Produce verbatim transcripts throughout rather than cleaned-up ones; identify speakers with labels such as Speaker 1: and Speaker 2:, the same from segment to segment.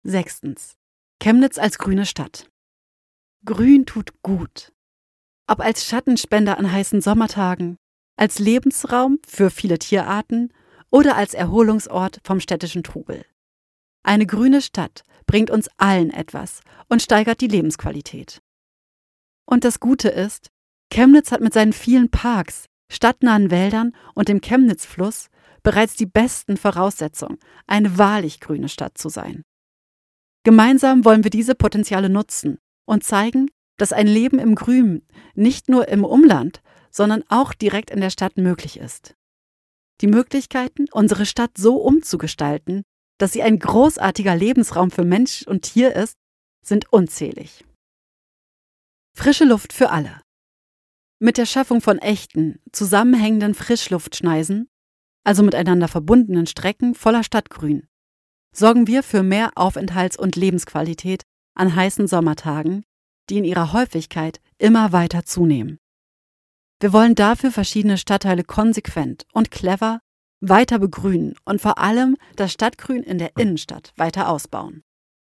Speaker 1: Sechstens. Chemnitz als grüne Stadt. Grün tut gut. Ob als Schattenspender an heißen Sommertagen, als Lebensraum für viele Tierarten oder als Erholungsort vom städtischen Trubel. Eine grüne Stadt bringt uns allen etwas und steigert die Lebensqualität. Und das Gute ist, Chemnitz hat mit seinen vielen Parks, stadtnahen Wäldern und dem Chemnitzfluss bereits die besten Voraussetzungen, eine wahrlich grüne Stadt zu sein. Gemeinsam wollen wir diese Potenziale nutzen und zeigen, dass ein Leben im Grün nicht nur im Umland, sondern auch direkt in der Stadt möglich ist. Die Möglichkeiten, unsere Stadt so umzugestalten, dass sie ein großartiger Lebensraum für Mensch und Tier ist, sind unzählig. Frische Luft für alle. Mit der Schaffung von echten, zusammenhängenden Frischluftschneisen, also miteinander verbundenen Strecken voller Stadtgrün, sorgen wir für mehr Aufenthalts- und Lebensqualität an heißen Sommertagen, die in ihrer Häufigkeit immer weiter zunehmen. Wir wollen dafür verschiedene Stadtteile konsequent und clever weiter begrünen und vor allem das Stadtgrün in der Innenstadt weiter ausbauen.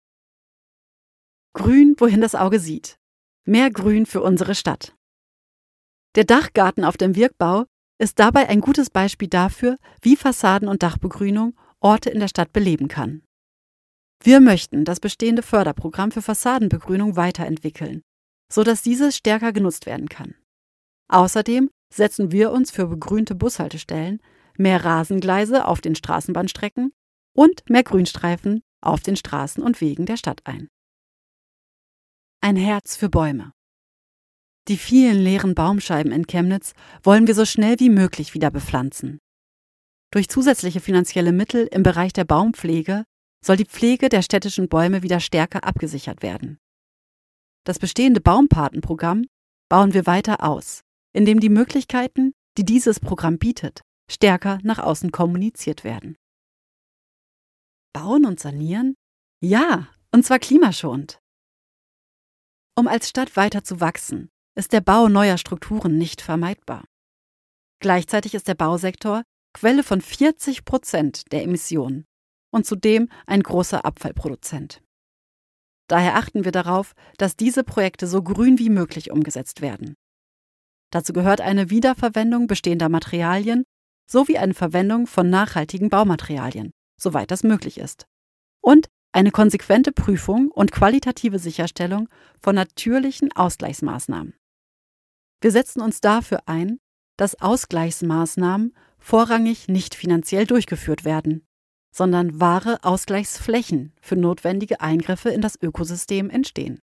Speaker 1: Grün, wohin das Auge sieht. Mehr Grün für unsere Stadt. Der Dachgarten auf dem Wirksbau ist dabei ein gutes Beispiel dafür, wie Fassaden- und Dachbegrünung Orte in der Stadt beleben kann. Wir möchten das bestehende Förderprogramm für Fassadenbegrünung weiterentwickeln, sodass dieses stärker genutzt werden kann. Außerdem setzen wir uns für begrünte Bushaltestellen, mehr Rasengleise auf den Straßenbahnstrecken und mehr Grünstreifen auf den Straßen und Wegen der Stadt ein. Ein Herz für Bäume. Die vielen leeren Baumscheiben in Chemnitz wollen wir so schnell wie möglich wieder bepflanzen. Durch zusätzliche finanzielle Mittel im Bereich der Baumpflege soll die Pflege der städtischen Bäume wieder stärker abgesichert werden. Das bestehende Baumpatenprogramm bauen wir weiter aus, indem die Möglichkeiten, die dieses Programm bietet, stärker nach außen kommuniziert werden. Bauen und sanieren? Ja, und zwar klimaschonend. Um als Stadt weiter zu wachsen, ist der Bau neuer Strukturen nicht vermeidbar. Gleichzeitig ist der Bausektor Quelle von vierzig Prozent der Emissionen und zudem ein großer Abfallproduzent. Daher achten wir darauf, dass diese Projekte so grün wie möglich umgesetzt werden. Dazu gehört eine Wiederverwendung bestehender Materialien sowie eine Verwendung von nachhaltigen Baumaterialien, soweit das möglich ist. Und eine konsequente Prüfung und qualitative Sicherstellung von natürlichen Ausgleichsmaßnahmen. Wir setzen uns dafür ein, dass Ausgleichsmaßnahmen vorrangig nicht finanziell durchgeführt werden, sondern wahre Ausgleichsflächen für notwendige Eingriffe in das Ökosystem entstehen.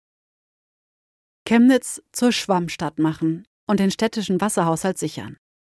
Speaker 1: Chemnitz zur Schwammstadt machen und den städtischen Wasserhaushalt sichern.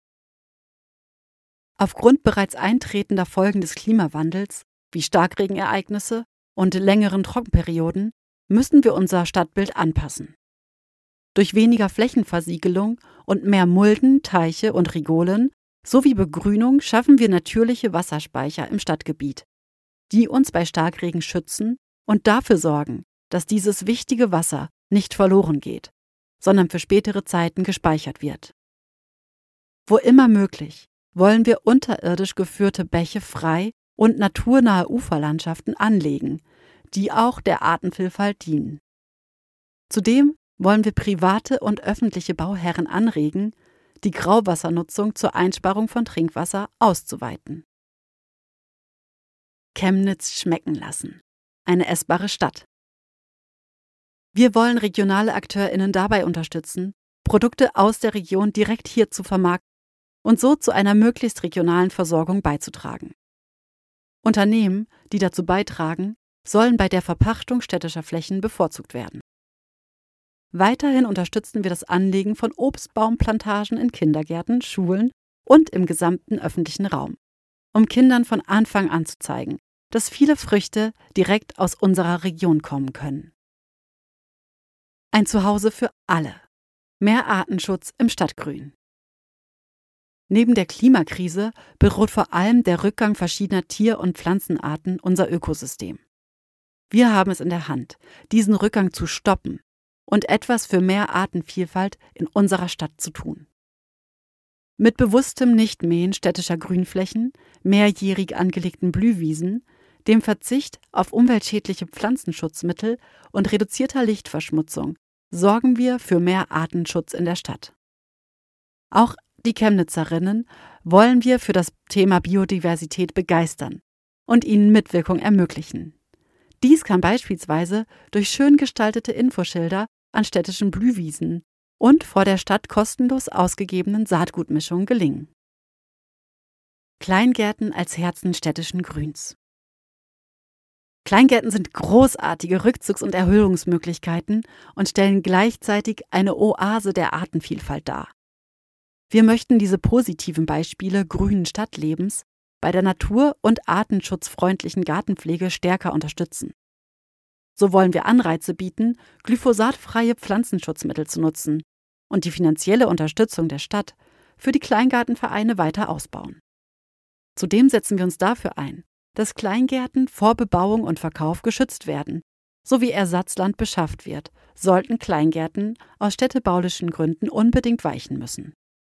Speaker 1: Aufgrund bereits eintretender Folgen des Klimawandels, wie Starkregenereignisse und längeren Trockenperioden, müssen wir unser Stadtbild anpassen. Durch weniger Flächenversiegelung und mehr Mulden, Teiche und Rigolen sowie Begrünung schaffen wir natürliche Wasserspeicher im Stadtgebiet, die uns bei Starkregen schützen und dafür sorgen, dass dieses wichtige Wasser nicht verloren geht, sondern für spätere Zeiten gespeichert wird. Wo immer möglich, wollen wir unterirdisch geführte Bäche frei und naturnahe Uferlandschaften anlegen, die auch der Artenvielfalt dienen. Zudem wollen wir private und öffentliche Bauherren anregen, die Grauwassernutzung zur Einsparung von Trinkwasser auszuweiten. Chemnitz schmecken lassen. Eine essbare Stadt. Wir wollen regionale AkteurInnen dabei unterstützen, Produkte aus der Region direkt hier zu vermarkten und so zu einer möglichst regionalen Versorgung beizutragen. Unternehmen, die dazu beitragen, sollen bei der Verpachtung städtischer Flächen bevorzugt werden. Weiterhin unterstützen wir das Anlegen von Obstbaumplantagen in Kindergärten, Schulen und im gesamten öffentlichen Raum, um Kindern von Anfang an zu zeigen, dass viele Früchte direkt aus unserer Region kommen können. Ein Zuhause für alle. Mehr Artenschutz im Stadtgrün. Neben der Klimakrise bedroht vor allem der Rückgang verschiedener Tier- und Pflanzenarten unser Ökosystem. Wir haben es in der Hand, diesen Rückgang zu stoppen und etwas für mehr Artenvielfalt in unserer Stadt zu tun. Mit bewusstem Nichtmähen städtischer Grünflächen, mehrjährig angelegten Blühwiesen, dem Verzicht auf umweltschädliche Pflanzenschutzmittel und reduzierter Lichtverschmutzung sorgen wir für mehr Artenschutz in der Stadt. Auch die Chemnitzerinnen wollen wir für das Thema Biodiversität begeistern und ihnen Mitwirkung ermöglichen. Dies kann beispielsweise durch schön gestaltete Infoschilder an städtischen Blühwiesen und vor der Stadt kostenlos ausgegebenen Saatgutmischungen gelingen. Kleingärten als Herzen städtischen Grüns. Kleingärten sind großartige Rückzugs- und Erholungsmöglichkeiten und stellen gleichzeitig eine Oase der Artenvielfalt dar. Wir möchten diese positiven Beispiele grünen Stadtlebens bei der natur- und artenschutzfreundlichen Gartenpflege stärker unterstützen. So wollen wir Anreize bieten, glyphosatfreie Pflanzenschutzmittel zu nutzen und die finanzielle Unterstützung der Stadt für die Kleingartenvereine weiter ausbauen. Zudem setzen wir uns dafür ein, dass Kleingärten vor Bebauung und Verkauf geschützt werden, sowie Ersatzland beschafft wird, sollten Kleingärten aus städtebaulichen Gründen unbedingt weichen müssen.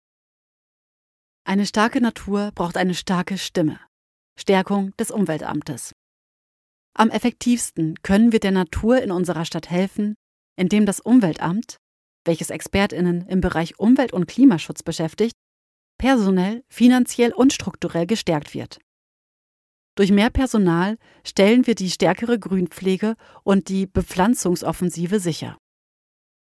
Speaker 1: Eine starke Natur braucht eine starke Stimme. Stärkung des Umweltamtes. Am effektivsten können wir der Natur in unserer Stadt helfen, indem das Umweltamt, welches ExpertInnen im Bereich Umwelt- und Klimaschutz beschäftigt, personell, finanziell und strukturell gestärkt wird. Durch mehr Personal stellen wir die stärkere Grünpflege und die Bepflanzungsoffensive sicher.